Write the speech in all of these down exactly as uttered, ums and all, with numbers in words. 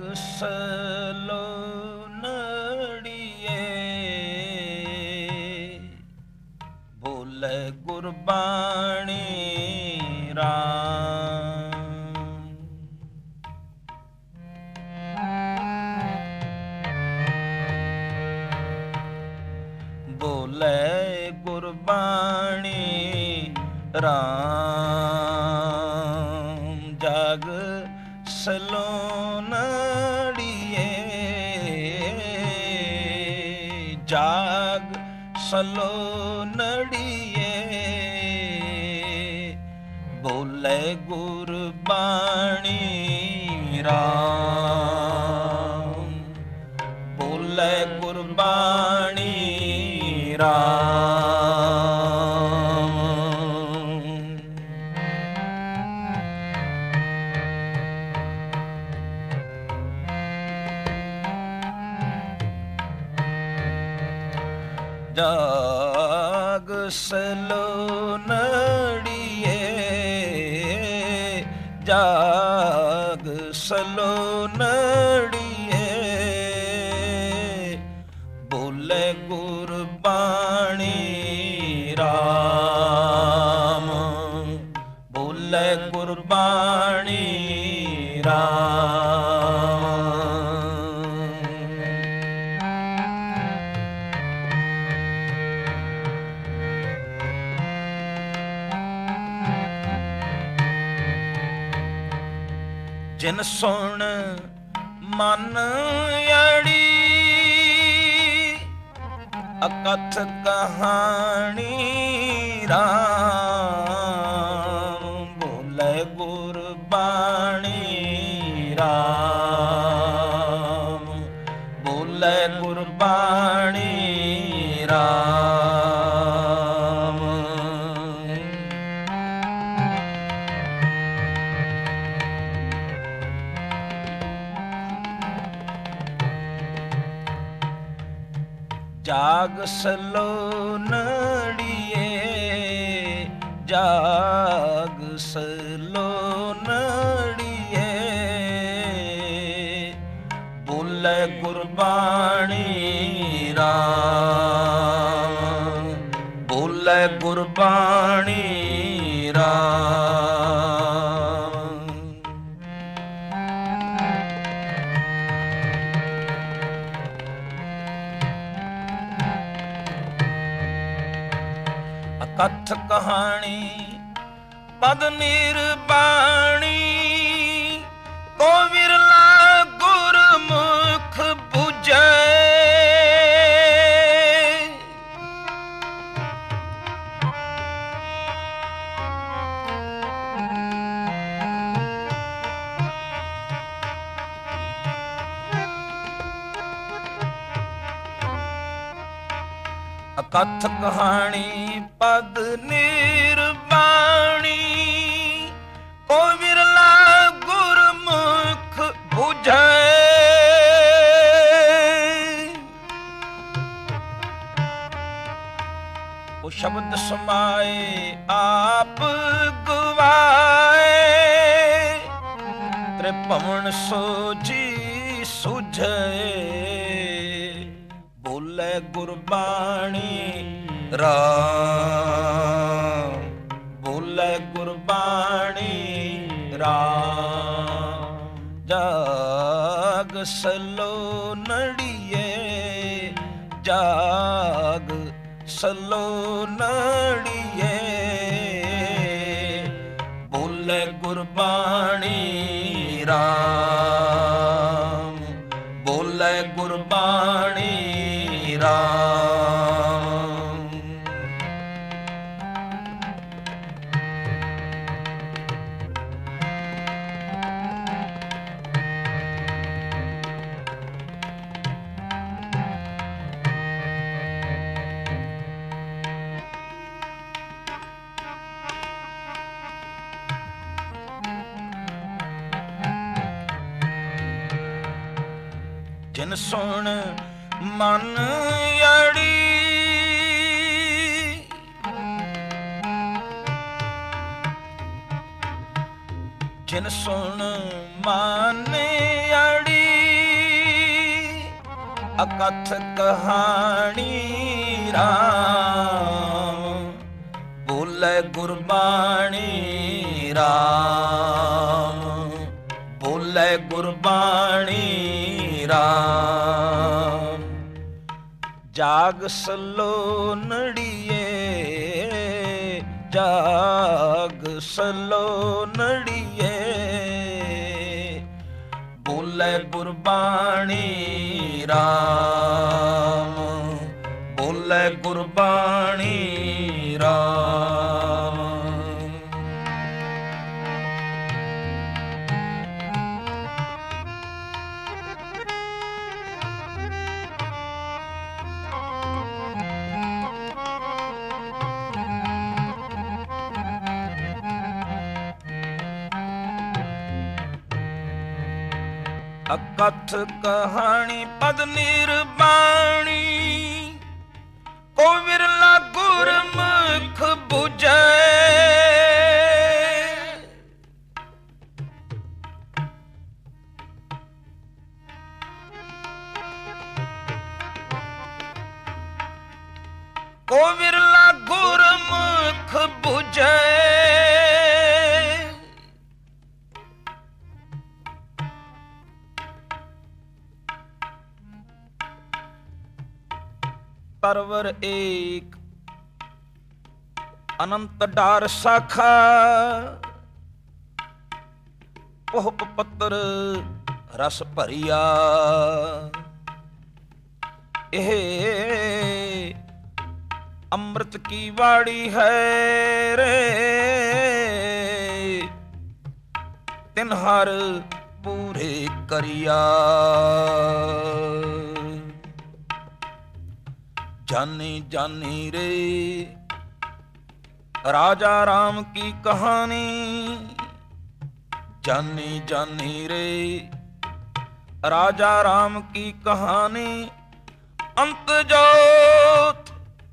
ਸਲੋਨੜੀਏ ਬੋਲੇ ਗੁਰਬਾਣੀ ਰਾਮ। ਬੋਲੇ ਗੁਰਬਾਣੀ ਰਾਮ ਜਗ ਸਲੋਨੜੀਏ ਜਾਗ ਸਲੋਨੜੀਏ ਬੋਲੇ ਗੁਰਬਾਣੀ ਰਾਮ। ਬੋਲੇ ਗੁਰਬਾਣੀ ਰਾਮ। ਜਾਗ ਸਲੋਨੜੀਏ ਜਾਗ ਸਲੋਨੜੀਏ ਬੋਲੇ ਗੁਰਬਾਣੀ ਰਾਮ। ਬੋਲੇ ਗੁਰਬਾਣੀ ਰਾਮ। ਜਿਨ ਸੁਣ ਮਨ ਅੜੀ ਅਕਥ ਕਹਾਣੀ ਰਾਮ। ਬੋਲੇ ਗੁਰਬਾਣੀ ਰਾਮ। ਬੋਲੇ ਗੁਰਬਾਣੀ ਰਾਮ। ਜਾਗ ਸਲੋਨੜੀਏ ਜਾਗ ਸਲੋਨੜੀਏ ਬੋਲੇ ਗੁਰਬਾਣੀ ਰਾਮ। ਬੋਲੇ ਗੁਰਬਾਣੀ ਰਾਮ। ਅਕਥ ਕਹਾਣੀ ਪਦ ਨਿਰਬਾਣੀ ਕੋ ਵਿਰਲਾ ਗੁਰਮੁਖ ਬੁਝੈ। ਅਕਥ ਕਹਾਣੀ ਪਦ ਨਿਰਬਾਣੀ ਕੋ ਵਿਰਲਾ ਗੁਰਮੁਖ ਬੁਝੈ। ਉਹ ਸ਼ਬਦ ਸਮਾਏ ਆਪ ਗਵਾਏ ਤ੍ਰਿਭਵਨ ਸੋਝੀ ਸੁਝੈ। ਬੋਲੇ ਗੁਰਬਾਣੀ ਰਾਮ। ਬੋਲੇ ਗੁਰਬਾਣੀ ਰਾਮ। ਜਾਗ ਸਲੋਨੜੀਏ ਜਾਗ ਸਲੋਨੜੀਏ ਬੋਲੇ ਗੁਰਬਾਣੀ ਰਾਮ। ਬੋਲੇ ਗੁਰਬਾਣੀ ਰਾਮ। ਜਿਨ ਸੁਣ ਮਨ ਅੜੀ ਜਿਨ ਸੁਣ ਮਨ ਅੜੀ ਅਕਥ ਕਹਾਣੀ ਰਾਮ, ਬੋਲੇ ਗੁਰਬਾਣੀ ਰਾਮ, ਬੋਲੇ ਗੁਰਬਾਣੀ ਰਾਮ। ਜਾਗ ਸਲੋ ਨੜੀਏ, ਜਾਗ ਸਲੋ ਨੜੀਏ, ਬੋਲੇ ਗੁਰਬਾਣੀ ਰਾਮ, ਬੋਲੇ ਗੁਰਬਾਣੀ ਰਾਮ। ਅਕਥ ਕਹਾਣੀ ਪਦ ਨਿਰਬਾਣੀ, ਕੋ ਵਿਰਲਾ ਗੁਰਮੁਖ ਬੁਝੈ। ਕੋ ਵਿਰਲਾ ਗੁਰਮੁਖ ਬੁਝੈ, परवर एक अनंत डार शाखा, पोह पत्र रस भरिया। एह अमृत की वाड़ी है रे, तिन्हार पूरे करिया। जानी जानी रे राजा राम की कहानी, जानी जानी रे राजा राम की कहानी। अंत जोत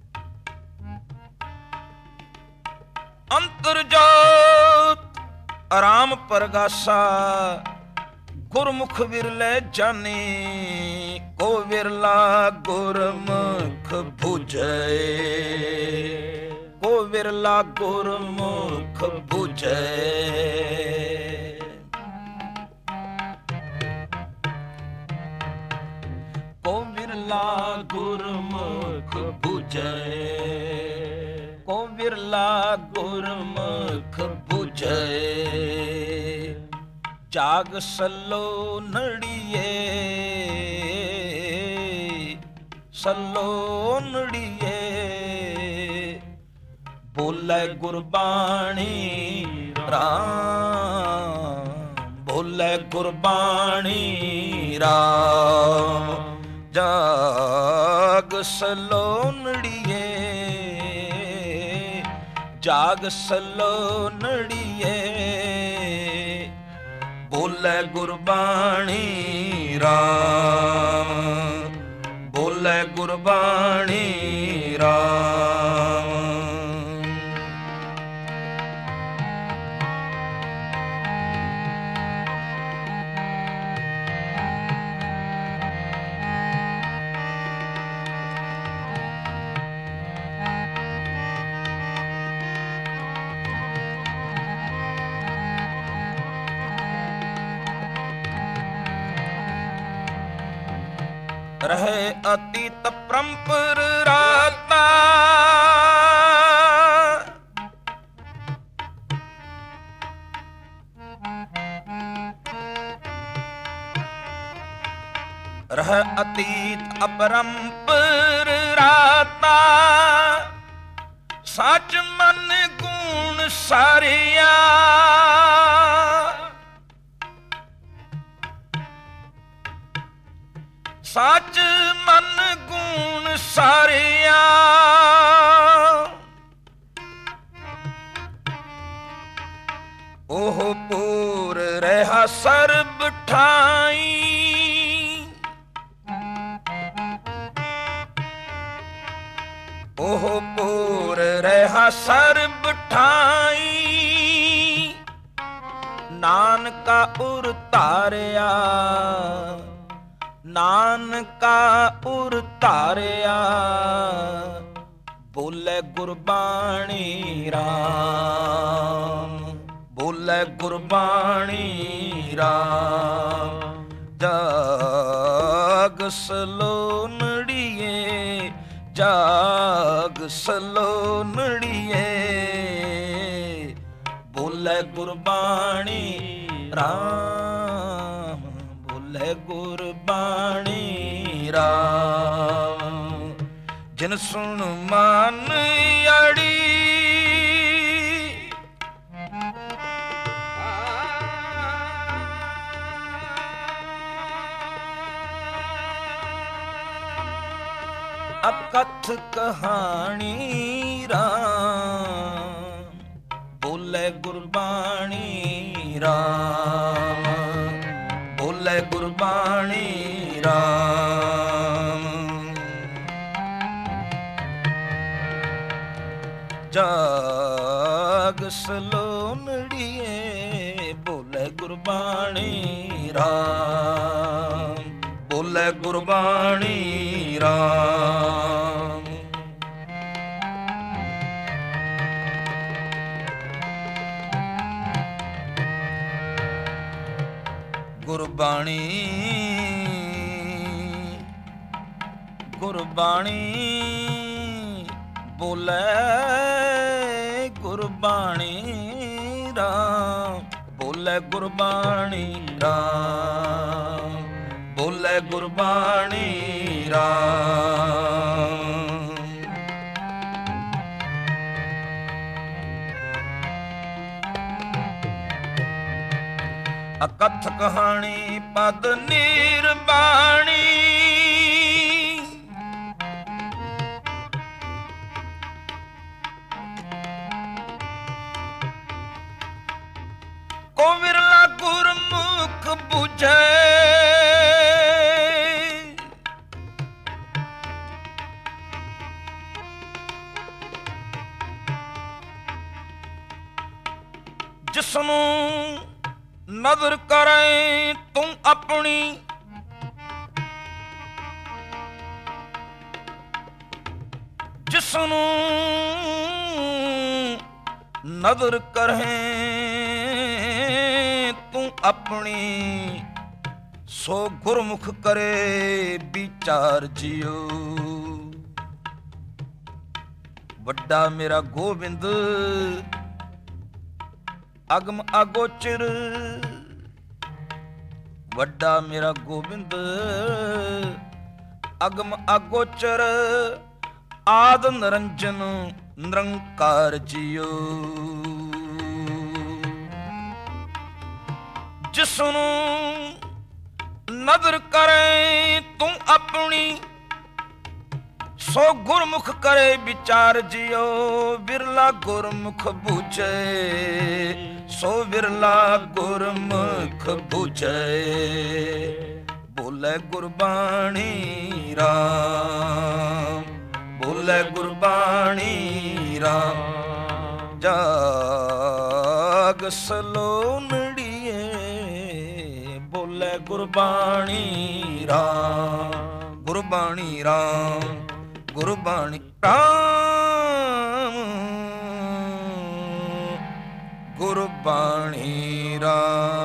अंतरजोत राम परगासा, गुरमुख विरले जानी। को विरला गुरमुख बुझे, को विरला गुरमुख बुझे। को विरला गुरमुख बुझे, को विरला गुरमुख बुझे। जाग सलो नड़िए, सलो नड़िए, बोले गुरबाणी राम, बोले गुरबाणी राम। जाग सलो नड़िए, जाग सलो नड़िए, बोले गुरबाणी राम, बोले गुरबाणी राम। रहे अतीत परंपर राता, रहे अतीत अपरंपर राता। सच मन गुण सारिया, सच मन गुण सारिया। ओह पूर रहा सर्ब ठाई, ओह पूर रहा सर्ब ठाई। नानका उर तारिया, ਨਾਨਕਾ ਉਰ ਧਾਰਿਆ ਬੋਲੇ ਗੁਰਬਾਣੀ ਰਾਮ, ਬੋਲੇ ਗੁਰਬਾਣੀ ਰਾਮ। ਜਾਗ ਸਲੋਨੜੀਏ, ਜਾਗ ਸਲੋਨੜੀਏ ਬੋਲੇ ਗੁਰਬਾਣੀ ਰਾਮ, ਬੋਲੇ ਗੁਰਬਾਣੀ ਰਾਮ। ਜਿਨ ਸੁਣ ਮਨ ਅੜੀ ਅਕਥ ਕਹਾਣੀ ਰਾਮ, ਬੋਲੇ ਗੁਰਬਾਣੀ ਰਾਮ, ਬੋਲੇ ਗੁਰਬਾਣੀ ਰਾਮ। ਜਾਗ ਸਲੋਨੜੀਏ ਬੋਲੇ ਗੁਰਬਾਣੀ ਰਾਮ, ਬੋਲੇ ਗੁਰਬਾਣੀ ਰਾਮ। ਗੁਰਬਾਣੀ ਗੁਰਬਾਣੀ ਬੋਲੇ ਗੁਰਬਾਣੀ ਰਾਮ, ਬੋਲੇ ਗੁਰਬਾਣੀ ਰਾਮ, ਬੋਲੇ ਗੁਰਬਾਣੀ ਰਾਮ। ਅਕਥ ਕਹਾਣੀ ਪਦ ਨਿਰਬਾਣੀ ਕੋ ਵਿਰਲਾ ਗੁਰਮੁਖ ਬੁਝੈ ਜਿਸਨੂੰ ਨਜ਼ਰ ਕਰੇ ਤੂੰ ਆਪਣੀ ਜਿਸਨੂੰ ਨਜ਼ਰ ਕਰੇ ਤੂੰ ਆਪਣੀ ਸੋ ਗੁਰਮੁਖ ਕਰੇ ਵਿਚਾਰ ਜਿਉ। ਵੱਡਾ ਮੇਰਾ ਗੋਬਿੰਦ ਅਗਮ ਅਗੋਚਰ, ਵੱਡਾ ਮੇਰਾ ਗੋਬਿੰਦ ਅਗਮ ਅਗੋਚਰ ਆਦ ਨਿਰੰਜਨ ਨਿਰੰਕਾਰ ਜਿਉ। ਜਿਸਨੂੰ ਨਜ਼ਰ ਕਰੇ ਤੂੰ ਆਪਣੀ ਸੋ ਗੁਰਮੁਖ ਕਰੇ ਵਿਚਾਰ ਜਿਉ। ਬਿਰਲਾ ਗੁਰਮੁਖ ਬੁਝੈ ਸੋ ਬਿਰਲਾ ਗੁਰਮੁਖ ਬੁਝੈ ਬੋਲੇ ਗੁਰਬਾਣੀ ਰਾਮ, ਬੋਲੇ ਗੁਰਬਾਣੀ ਰਾਮ। ਜਾਗ ਸਲੋਨੜੀਏ ਬੋਲੇ ਗੁਰਬਾਣੀ ਰਾਮ, ਗੁਰਬਾਣੀ ਰਾਮ, ਗੁਰਬਾਣੀ ਰਾਮ, ਗੁਰਬਾਣੀ ਰਾਮ।